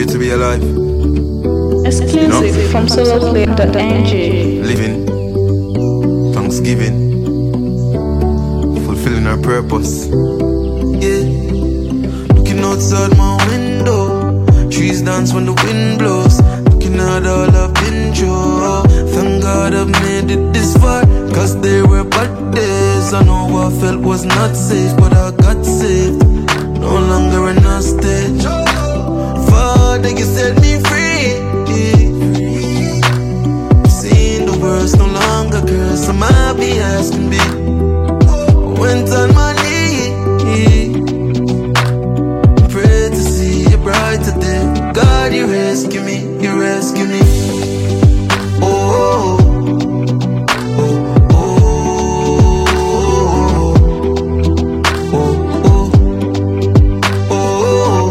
good to be alive. Exclusive from soloclip.ng. Living, thanksgiving, fulfilling our purpose. Yeah, looking outside my window, trees dance when the wind blows. Looking at all I've been through. Thank God I've made it this far, cause there were bad days. I know I felt was not safe, but I got saved. No longer in a stage. Father, you set me free. Seeing the worst no longer curse, I'm happy as can be. Went on my knee, pray to see a brighter day. God, you rescue me, you rescue me. Oh, oh, oh, oh, oh,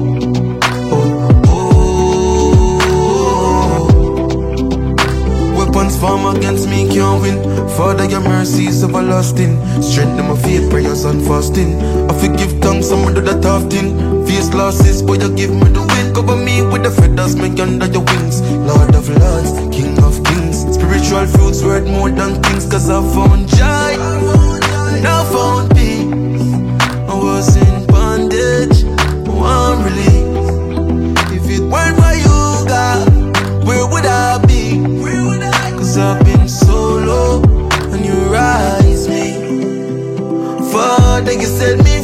oh, oh. Weapons form against me can't win. Father, your mercies everlasting. Strengthen my faith, prayers and fasting. I forgive thanks, some do that often. Face losses, but you give me the win. Cover me with the feathers, make under your wings. Lord of lords, King of kings. Spiritual fruits worth more than things, cause I found joy, and I found peace. I was in bondage, now I'm released. If it weren't for you, God, where would I be? Cause I've been so low, and you rise me. Father, you set me